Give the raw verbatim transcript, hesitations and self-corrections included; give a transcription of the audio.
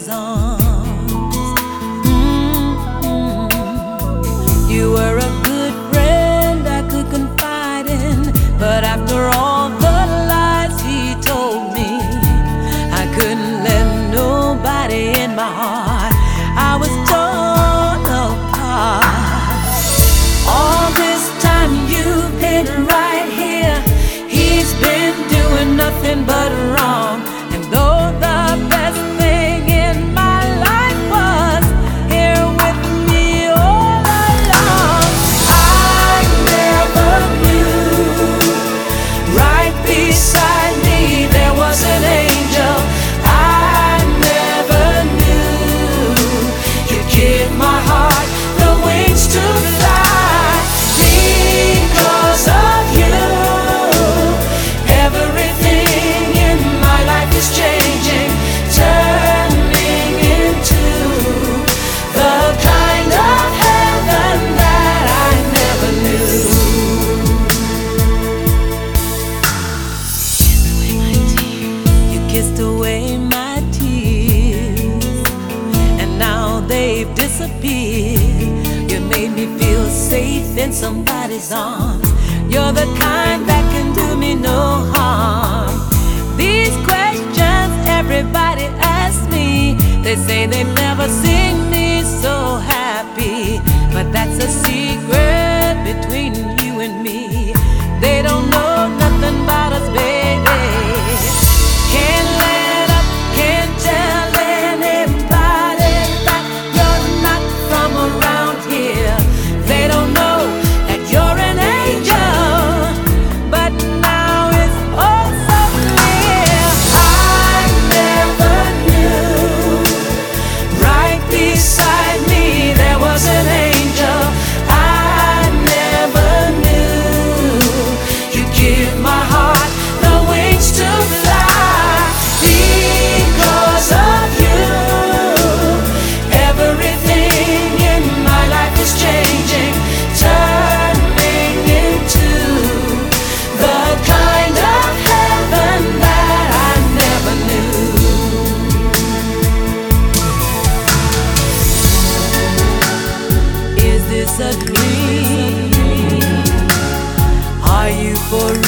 somebody's arms. Mm-hmm. You were a good friend I could confide in, but after all the lies he told me, I couldn't let nobody in my heart. I was torn apart. All this time you've been right here. He's been doing nothing but wrong. And though the best thing in my life was here with me all along, I never knew right beside me there was an angel. I never knew you'd give my heart the wings to fly. Because of you, everything in my life is changing, turning into the kind of heaven that I never knew. You kissed away my tears, and now they've disappeared. You made me feel safe in somebody's arms. You're the kind that can do me no harm. These questions everybody asks me, they say they've never seen me so happy. But that's a secret between you and me. They don't know nothing about us, baby. Can't let up, can't tell anybody that you're not from around here. They don't know that you're an angel, but now it's all so clear. I never knew right beside me there was an angel. I never knew you'd give my heart the wings to fly. Because of you, everything in my life is changing, turning into the kind of heaven that I never knew. Is this a dream? Are you for real?